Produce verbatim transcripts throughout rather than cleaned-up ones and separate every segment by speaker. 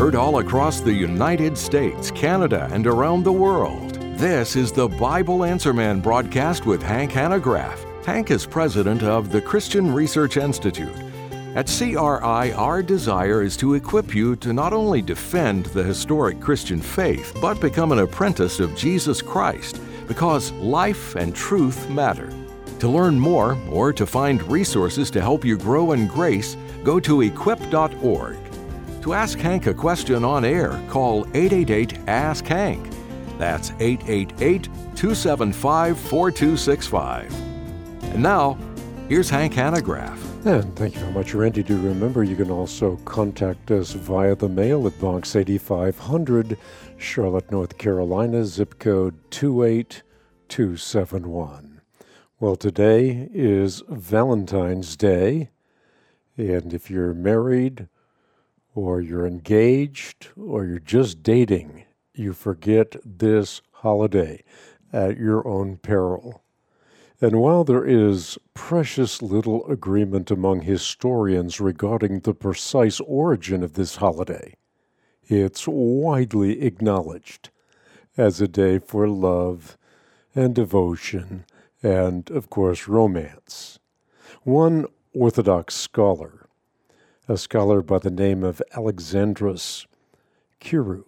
Speaker 1: heard all across the United States, Canada, and around the world. This is the Bible Answer Man broadcast with Hank Hanegraaff. Hank is president of the Christian Research Institute. At C R I, our desire is to equip you to not only defend the historic Christian faith, but become an apprentice of Jesus Christ, because life and truth matter. To learn more or to find resources to help you grow in grace, go to equip dot org. To ask Hank a question on air, call eight eight eight, ask Hank. That's eight eight eight, two seven five, four two six five. And now, here's Hank Hanegraaff.
Speaker 2: And thank you very much, Randy. Do remember you can also contact us via the mail at Box eighty-five hundred, Charlotte, North Carolina, zip code two eight two seven one. Well, today is Valentine's Day, and if you're married or you're engaged or you're just dating, you forget this holiday at your own peril. And while there is precious little agreement among historians regarding the precise origin of this holiday, it's widely acknowledged as a day for love and devotion and, of course, romance. One Orthodox scholar, a scholar by the name of Alexandros Kirou,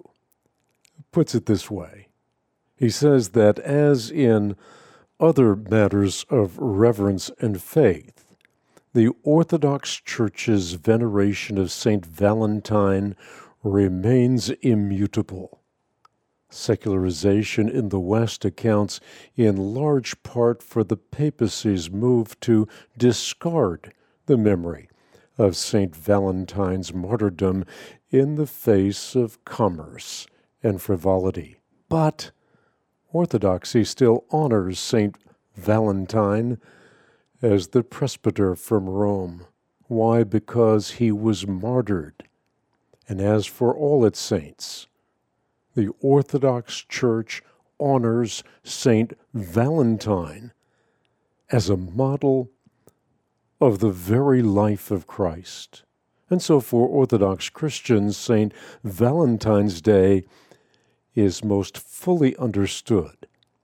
Speaker 2: puts it this way. He says that as in other matters of reverence and faith, the Orthodox Church's veneration of Saint Valentine remains immutable. Secularization in the West accounts in large part for the papacy's move to discard the memory of Saint Valentine's martyrdom in the face of commerce and frivolity. But Orthodoxy still honors Saint Valentine as the presbyter from Rome. Why? Because he was martyred. And as for all its saints, the Orthodox Church honors Saint Valentine as a model of the very life of Christ. And so for Orthodox Christians, Saint Valentine's Day is most fully understood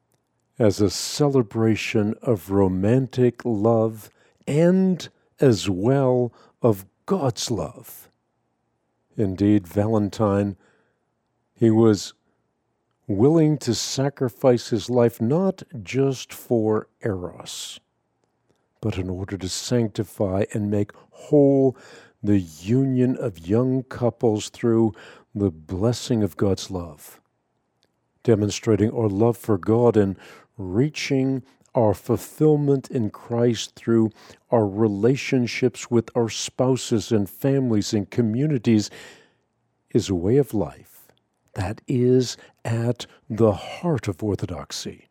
Speaker 2: as a celebration of romantic love and as well of God's love. Indeed, Valentine, he was willing to sacrifice his life not just for Eros, but in order to sanctify and make whole the union of young couples through the blessing of God's love, demonstrating our love for God and reaching our fulfillment in Christ through our relationships with our spouses and families and communities is a way of life that is at the heart of Orthodoxy.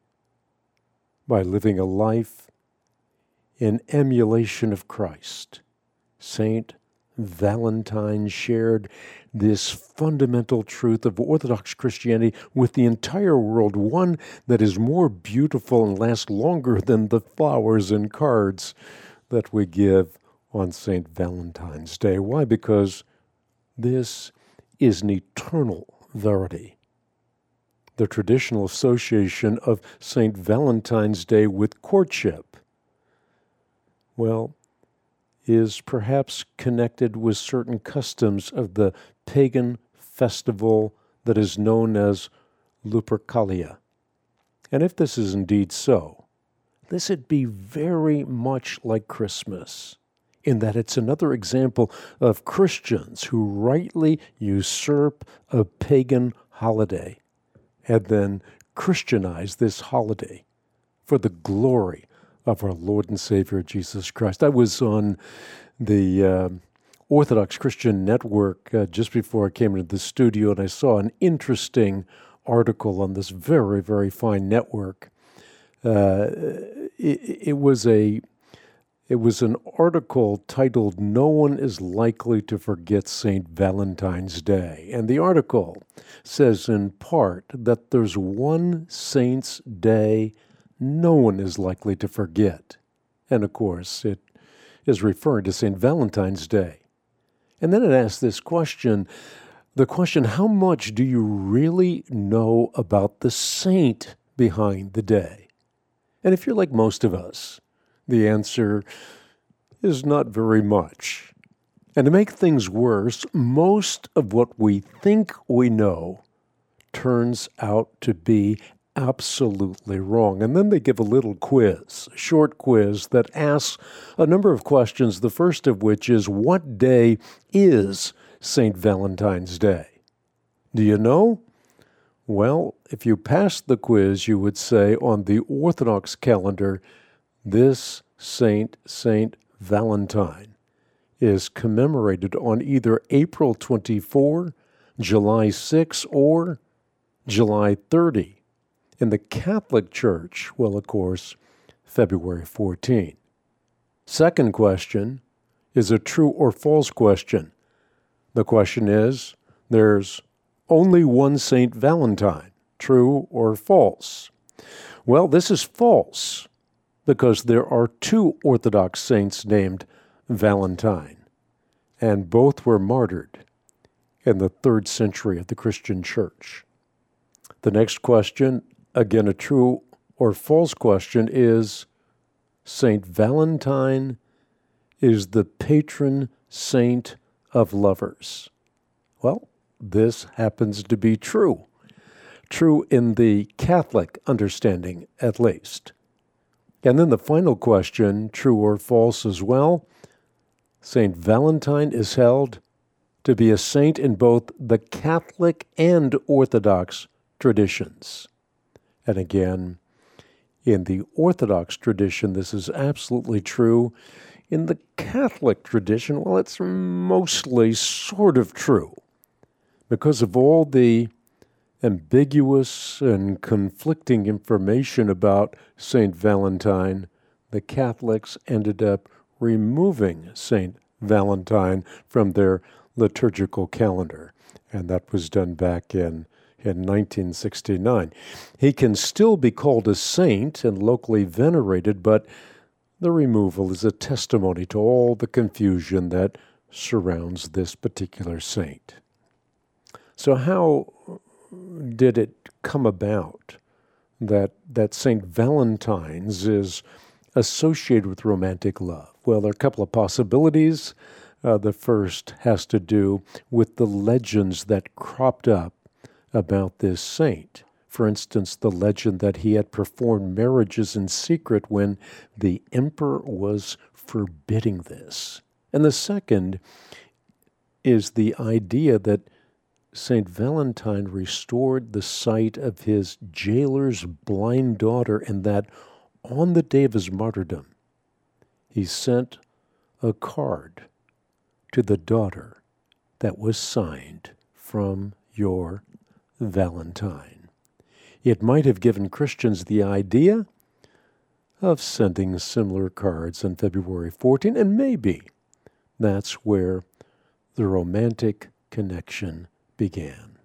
Speaker 2: By living a life in emulation of Christ, Saint Valentine shared this fundamental truth of Orthodox Christianity with the entire world, one that is more beautiful and lasts longer than the flowers and cards that we give on Saint Valentine's Day. Why? Because this is an eternal verity. The traditional association of Saint Valentine's Day with courtship, well, is perhaps connected with certain customs of the pagan festival that is known as Lupercalia. And if this is indeed so, this would be very much like Christmas, in that it's another example of Christians who rightly usurp a pagan holiday and then Christianize this holiday for the glory of our Lord and Savior Jesus Christ. I was on the uh, Orthodox Christian Network uh, just before I came into the studio, and I saw an interesting article on this very, very fine network. Uh, it, it was a it was an article titled "No One is Likely to Forget Saint Valentine's Day," and the article says in part that there's one saint's day no one is likely to forget. And of course, it is referring to Saint Valentine's Day. And then it asks this question, the question, how much do you really know about the saint behind the day? And if you're like most of us, the answer is not very much. And to make things worse, most of what we think we know turns out to be absolutely wrong. And then they give a little quiz, a short quiz that asks a number of questions, the first of which is, what day is Saint Valentine's Day? Do you know? Well, if you passed the quiz, you would say on the Orthodox calendar, this saint, Saint Valentine, is commemorated on either April twenty-fourth, July sixth, or July thirtieth. In the Catholic Church, well, of course, February fourteenth. Second question is a true or false question. The question is, there's only one Saint Valentine, true or false? Well, this is false, because there are two Orthodox saints named Valentine, and both were martyred in the third century of the Christian Church. The next question, again a true or false question, is Saint Valentine is the patron saint of lovers. Well, this happens to be true. True in the Catholic understanding, at least. And then the final question, true or false as well, Saint Valentine is held to be a saint in both the Catholic and Orthodox traditions. And again, in the Orthodox tradition, this is absolutely true. In the Catholic tradition, well, it's mostly sort of true. Because of all the ambiguous and conflicting information about Saint Valentine, the Catholics ended up removing Saint Valentine from their liturgical calendar. And that was done back in in nineteen sixty-nine. He can still be called a saint and locally venerated, but the removal is a testimony to all the confusion that surrounds this particular saint. So how did it come about that that Saint Valentine's is associated with romantic love? Well, there are a couple of possibilities. Uh, the first has to do with the legends that cropped up about this saint. For instance, the legend that he had performed marriages in secret when the emperor was forbidding this. And the second is the idea that Saint Valentine restored the sight of his jailer's blind daughter, and that on the day of his martyrdom, he sent a card to the daughter that was signed from your Valentine. It might have given Christians the idea of sending similar cards on February fourteenth, and maybe that's where the romantic connection began.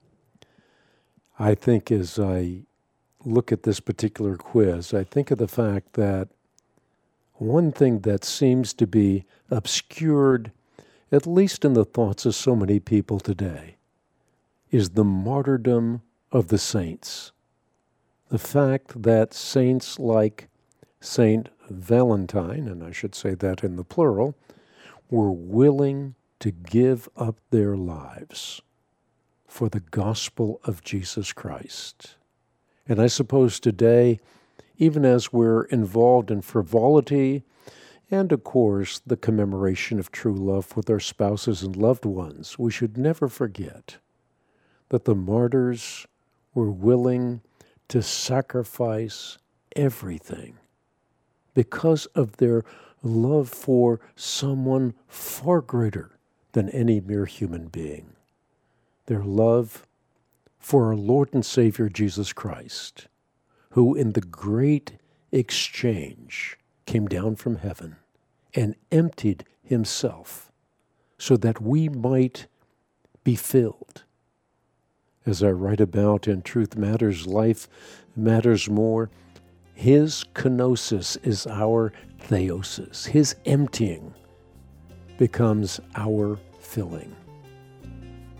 Speaker 2: I think as I look at this particular quiz, I think of the fact that one thing that seems to be obscured, at least in the thoughts of so many people today, is the martyrdom of the saints. The fact that saints like Saint Valentine, and I should say that in the plural, were willing to give up their lives for the gospel of Jesus Christ. And I suppose today, even as we're involved in frivolity and, of course, the commemoration of true love with our spouses and loved ones, we should never forget that the martyrs were willing to sacrifice everything because of their love for someone far greater than any mere human being. Their love for our Lord and Savior Jesus Christ, who in the great exchange came down from heaven and emptied himself so that we might be filled. As I write about in Truth Matters, Life Matters More, his kenosis is our theosis. His emptying becomes our filling.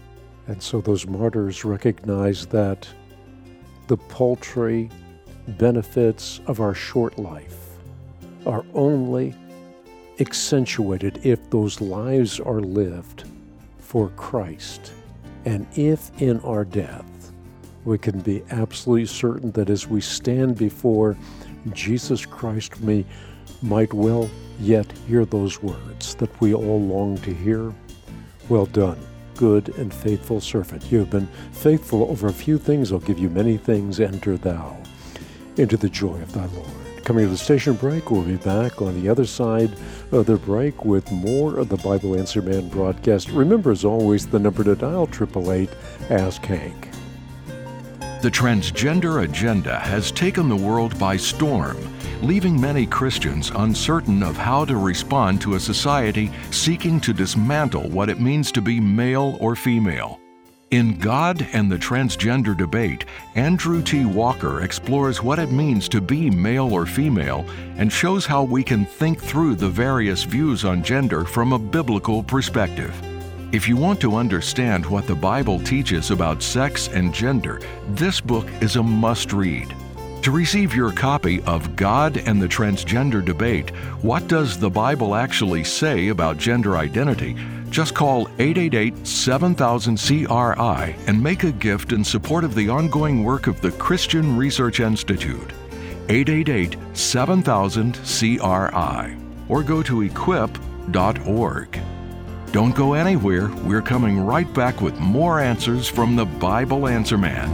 Speaker 2: And so those martyrs recognize that the paltry benefits of our short life are only accentuated if those lives are lived for Christ. And if in our death, we can be absolutely certain that as we stand before Jesus Christ, we might well yet hear those words that we all long to hear. Well done, good and faithful servant. You have been faithful over a few things. I'll give you many things. Enter thou into the joy of thy Lord. Coming to the station break, we'll be back on the other side of the break with more of the Bible Answer Man broadcast. Remember, as always, the number to dial, eight eight eight, ask Hank.
Speaker 1: The transgender agenda has taken the world by storm, leaving many Christians uncertain of how to respond to a society seeking to dismantle what it means to be male or female. In God and the Transgender Debate, Andrew T. Walker explores what it means to be male or female and shows how we can think through the various views on gender from a biblical perspective. If you want to understand what the Bible teaches about sex and gender, this book is a must-read. To receive your copy of God and the Transgender Debate, What Does the Bible Actually Say About Gender Identity? Just call eight eight eight, seven thousand, C R I and make a gift in support of the ongoing work of the Christian Research Institute. eight eight eight, seven thousand, C R I or go to equip dot org. Don't go anywhere. We're coming right back with more answers from the Bible Answer Man.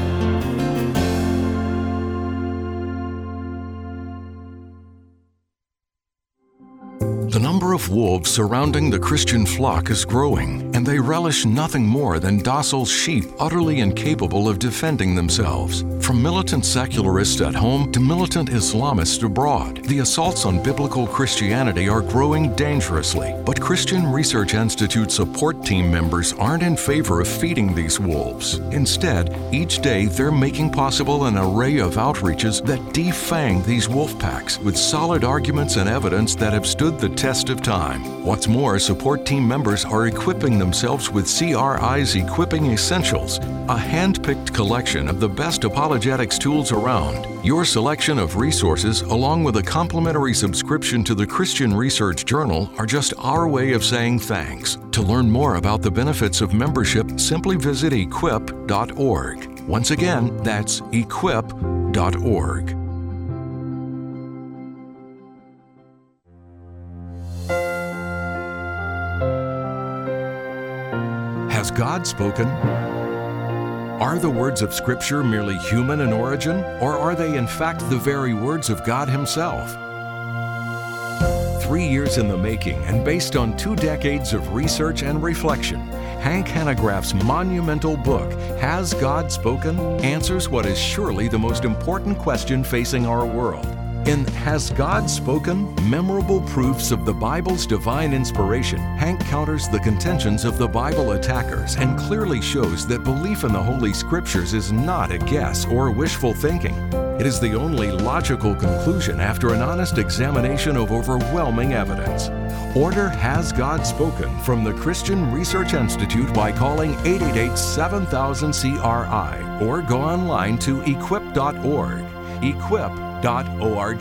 Speaker 1: The number of wolves surrounding the Christian flock is growing, and they relish nothing more than docile sheep utterly incapable of defending themselves. From militant secularists at home to militant Islamists abroad, the assaults on biblical Christianity are growing dangerously. But Christian Research Institute support team members aren't in favor of feeding these wolves. Instead, each day they're making possible an array of outreaches that defang these wolf packs with solid arguments and evidence that have stood the test of time. What's more, support team members are equipping themselves with C R I's Equipping Essentials, a hand-picked collection of the best apologetics tools around. Your selection of resources, along with a complimentary subscription to the Christian Research Journal, are just our way of saying thanks. To learn more about the benefits of membership, simply visit equip dot org. Once again, that's equip dot org. Has God spoken? Are the words of Scripture merely human in origin, or are they in fact the very words of God Himself? Three years in the making and based on two decades of research and reflection, Hank Hanegraaff's monumental book, Has God Spoken?, answers what is surely the most important question facing our world. In Has God Spoken? Memorable Proofs of the Bible's Divine Inspiration, Hank counters the contentions of the Bible attackers and clearly shows that belief in the Holy Scriptures is not a guess or wishful thinking. It is the only logical conclusion after an honest examination of overwhelming evidence. Order Has God Spoken from the Christian Research Institute by calling eight eight eight, seven thousand, C R I or go online to equip dot org. equip dot org.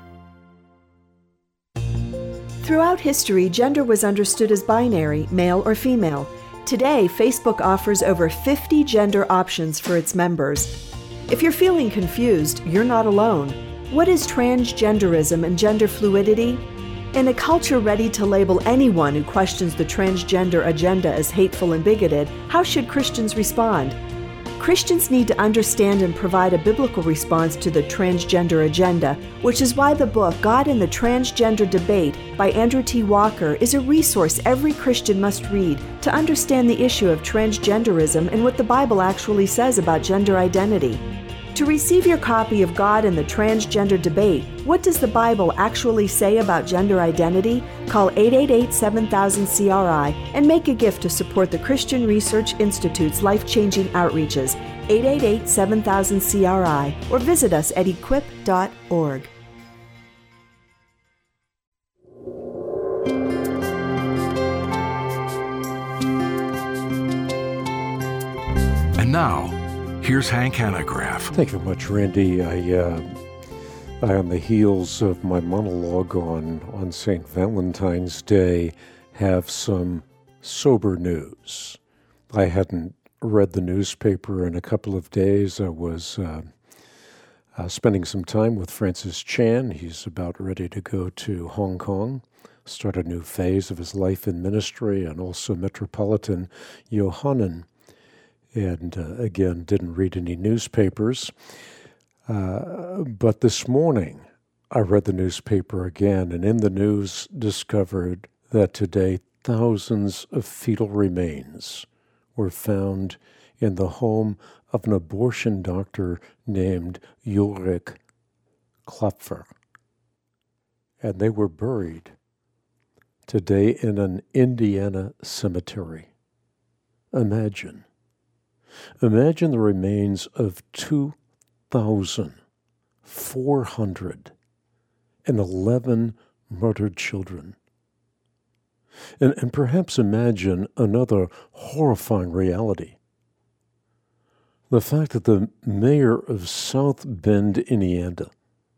Speaker 3: Throughout history, gender was understood as binary, male or female. Today, Facebook offers over fifty gender options for its members. If you're feeling confused, you're not alone. What is transgenderism and gender fluidity? In a culture ready to label anyone who questions the transgender agenda as hateful and bigoted, how should Christians respond? Christians need to understand and provide a biblical response to the transgender agenda, which is why the book God and the Transgender Debate by Andrew T. Walker is a resource every Christian must read to understand the issue of transgenderism and what the Bible actually says about gender identity. To receive your copy of God and the Transgender Debate, What Does the Bible Actually Say About Gender Identity? Call eight eight eight, seven thousand, C R I and make a gift to support the Christian Research Institute's life-changing outreaches, eight eight eight, seven thousand, C R I, or visit us at equip dot org.
Speaker 1: Now, here's Hank Hanegraaff.
Speaker 2: Thank you very much, Randy. I, uh, I, on the heels of my monologue on, on Saint Valentine's Day, have some sober news. I hadn't read the newspaper in a couple of days. I was uh, uh, spending some time with Francis Chan. He's about ready to go to Hong Kong, start a new phase of his life in ministry, and also Metropolitan Yohanan. And uh, again, didn't read any newspapers. Uh, but this morning, I read the newspaper again, and in the news discovered that today thousands of fetal remains were found in the home of an abortion doctor named Ulrich Klopfer. And they were buried today in an Indiana cemetery. Imagine. Imagine the remains of two thousand four hundred eleven murdered children. And, and perhaps imagine another horrifying reality. The fact that the mayor of South Bend, Indiana,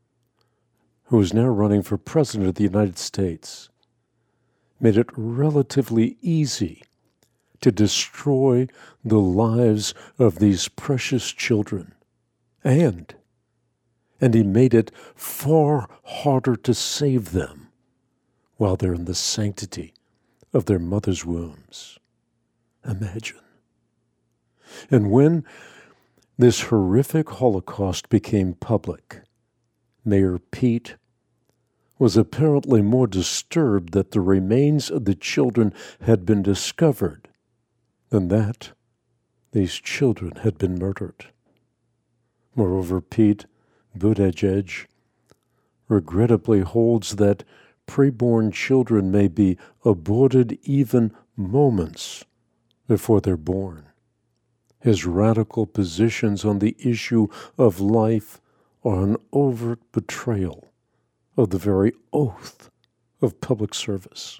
Speaker 2: who is now running for president of the United States, made it relatively easy to destroy the lives of these precious children. And, and he made it far harder to save them while they're in the sanctity of their mother's wombs. Imagine. And when this horrific Holocaust became public, Mayor Pete was apparently more disturbed that the remains of the children had been discovered than that these children had been murdered. Moreover, Pete Buttigieg regrettably holds that preborn children may be aborted even moments before they're born. His radical positions on the issue of life are an overt betrayal of the very oath of public service.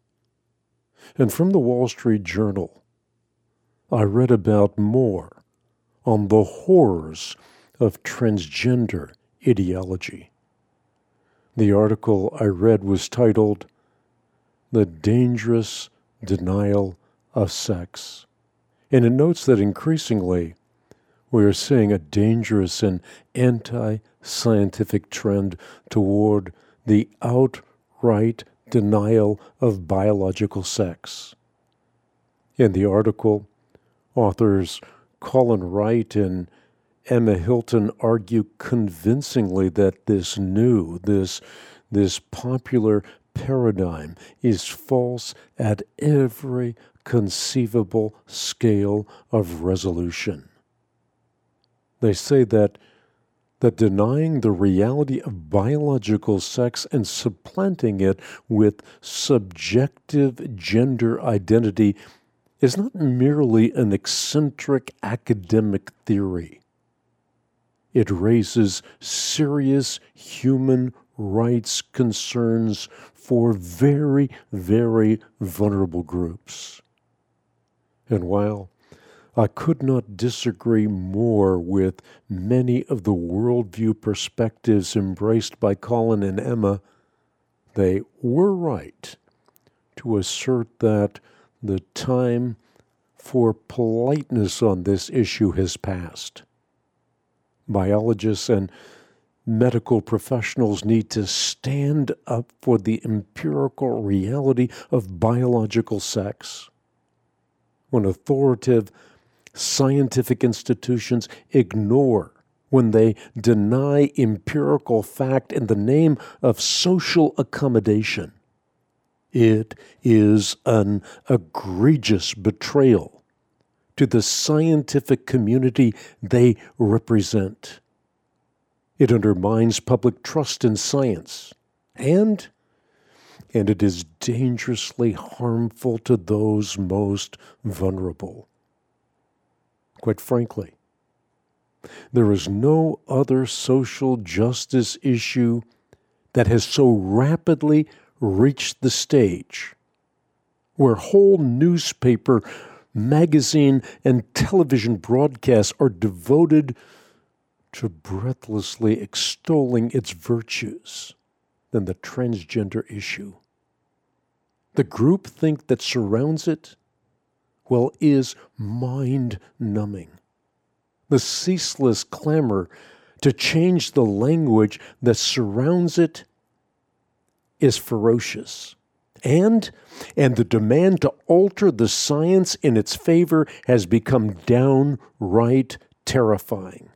Speaker 2: And from the Wall Street Journal, I read about more on the horrors of transgender ideology. The article I read was titled, "The Dangerous Denial of Sex." And it notes that increasingly we are seeing a dangerous and anti-scientific trend toward the outright denial of biological sex. In the article, authors Colin Wright and Emma Hilton argue convincingly that this new, this, this popular paradigm is false at every conceivable scale of resolution. They say that, that denying the reality of biological sex and supplanting it with subjective gender identity is not merely an eccentric academic theory. It raises serious human rights concerns for very, very vulnerable groups. And while I could not disagree more with many of the worldview perspectives embraced by Colin and Emma, they were right to assert that the time for politeness on this issue has passed. Biologists and medical professionals need to stand up for the empirical reality of biological sex. When authoritative scientific institutions ignore, when they deny empirical fact in the name of social accommodation, it is an egregious betrayal to the scientific community they represent. It undermines public trust in science, and, and it is dangerously harmful to those most vulnerable. Quite frankly, there is no other social justice issue that has so rapidly reached the stage where whole newspaper magazine and television broadcasts are devoted to breathlessly extolling its virtues than the transgender issue. The groupthink that surrounds it, well, is mind-numbing. The ceaseless clamor to change the language that surrounds it is ferocious. And, and the demand to alter the science in its favor has become downright terrifying.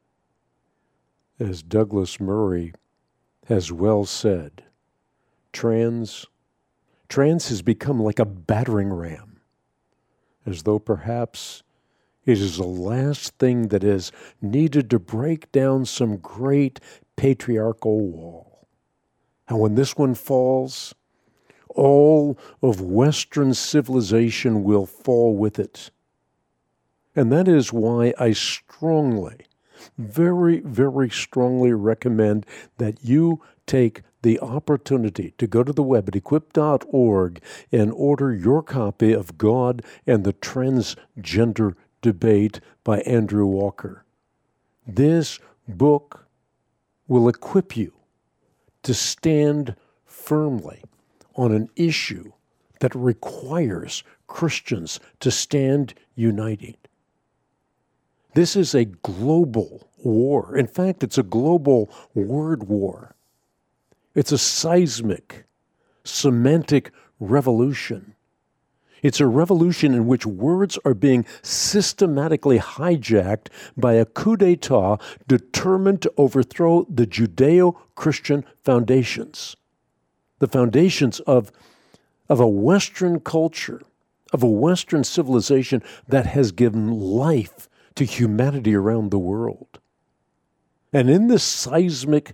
Speaker 2: As Douglas Murray has well said, trans, trans has become like a battering ram, as though perhaps it is the last thing that is needed to break down some great patriarchal wall. And when this one falls, all of Western civilization will fall with it. And that is why I strongly, very, very strongly recommend that you take the opportunity to go to the web at equip dot org and order your copy of God and the Transgender Debate by Andrew Walker. This book will equip you to stand firmly on an issue that requires Christians to stand united. This is a global war. In fact, it's a global word war. It's a seismic, semantic revolution. It's a revolution in which words are being systematically hijacked by a coup d'etat determined to overthrow the Judeo-Christian foundations, the foundations of, of a Western culture, of a Western civilization that has given life to humanity around the world. And in this seismic,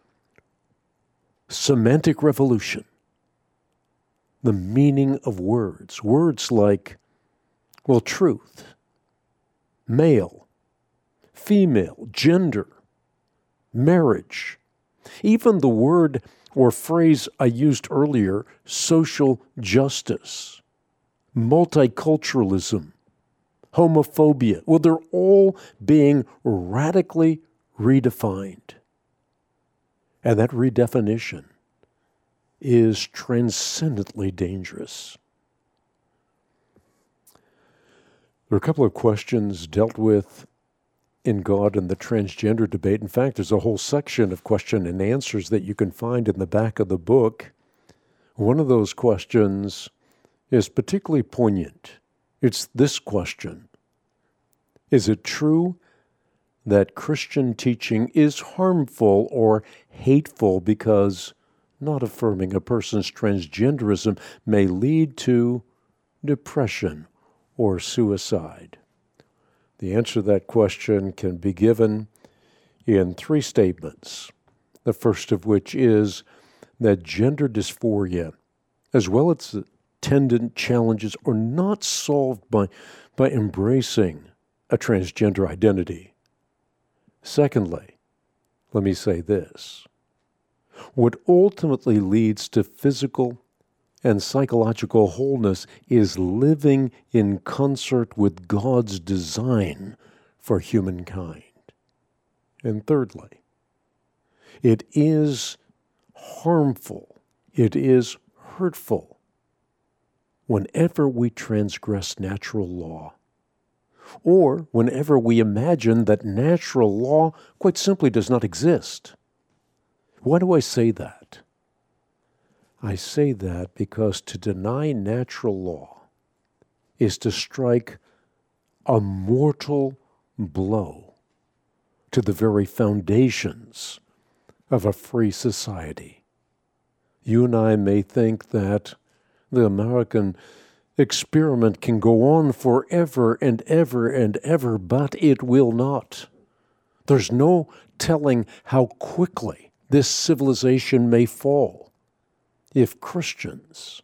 Speaker 2: semantic revolution, the meaning of words, words like, well, truth, male, female, gender, marriage, even the word or phrase I used earlier, social justice, multiculturalism, homophobia, well, they're all being radically redefined. And that redefinition is transcendently dangerous. There are a couple of questions dealt with in God and the transgender debate. In fact, there's a whole section of question and answers that you can find in the back of the book. One of those questions is particularly poignant. It's this question: is it true that Christian teaching is harmful or hateful because not affirming a person's transgenderism may lead to depression or suicide? The answer to that question can be given in three statements. The first of which is that gender dysphoria, as well as attendant challenges, are not solved by, by embracing a transgender identity. Secondly, let me say this: what ultimately leads to physical and psychological wholeness is living in concert with God's design for humankind. And thirdly, it is harmful, it is hurtful whenever we transgress natural law, or whenever we imagine that natural law quite simply does not exist. Why do I say that? I say that because to deny natural law is to strike a mortal blow to the very foundations of a free society. You and I may think that the American experiment can go on forever and ever and ever, but it will not. There's no telling how quickly this civilization may fall if Christians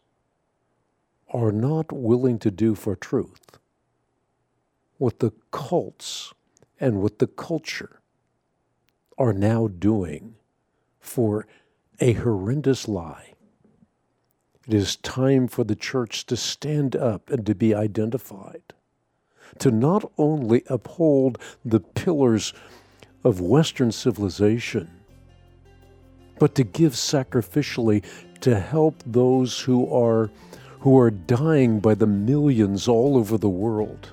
Speaker 2: are not willing to do for truth what the cults and what the culture are now doing for a horrendous lie. It is time for the church to stand up and to be identified, to not only uphold the pillars of Western civilization, but to give sacrificially to help those who are who are dying by the millions all over the world.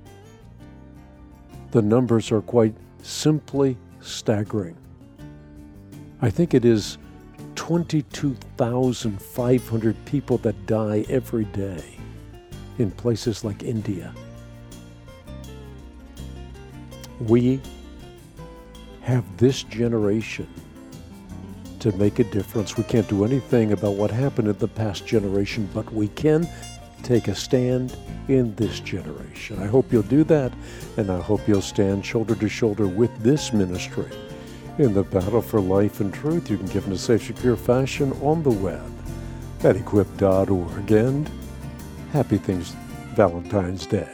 Speaker 2: The numbers are quite simply staggering. I think it is twenty-two thousand five hundred people that die every day in places like India. We have this generation to make a difference. We can't do anything about what happened in the past generation, but we can take a stand in this generation. I hope you'll do that, and I hope you'll stand shoulder to shoulder with this ministry in the battle for life and truth. You can give in a safe, secure fashion on the web at equip dot org. And happy things Valentine's Day.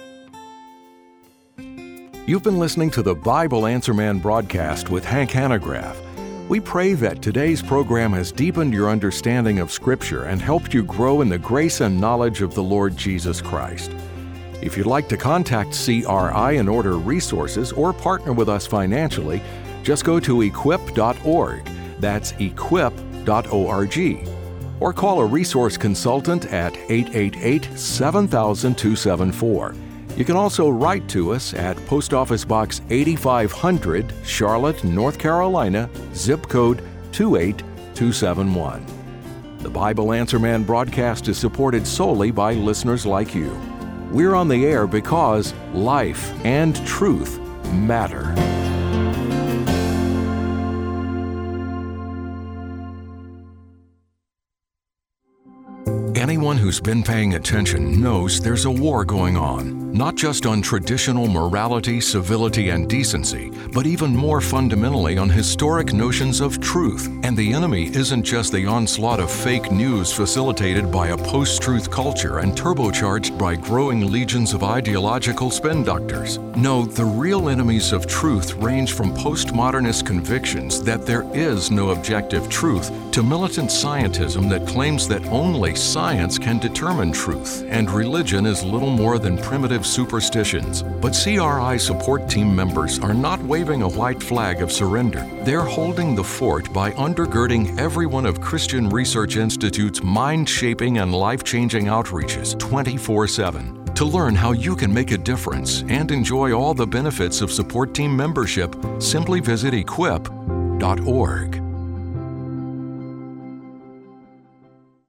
Speaker 1: You've been listening to the Bible Answer Man broadcast with Hank Hanegraaff. We pray that today's program has deepened your understanding of Scripture and helped you grow in the grace and knowledge of the Lord Jesus Christ. If you'd like to contact C R I and order resources or partner with us financially, just go to equip dot org. That's equip dot org. Or call a resource consultant at eight eight eight, seven thousand, two seven four. You can also write to us at Post Office Box eighty-five hundred, Charlotte, North Carolina, zip code two eight two seven one. The Bible Answer Man broadcast is supported solely by listeners like you. We're on the air because life and truth matter. Anyone who's been paying attention knows there's a war going on, not just on traditional morality, civility, and decency, but even more fundamentally on historic notions of truth. And the enemy isn't just the onslaught of fake news facilitated by a post-truth culture and turbocharged by growing legions of ideological spin doctors. No, the real enemies of truth range from postmodernist convictions that there is no objective truth to militant scientism that claims that only science can determine truth, and religion is little more than primitive superstitions. But C R I support team members are not waving a white flag of surrender. They're holding the fort by undergirding every one of Christian Research Institute's mind-shaping and life-changing outreaches twenty-four seven. To learn how you can make a difference and enjoy all the benefits of support team membership, simply visit equip dot org.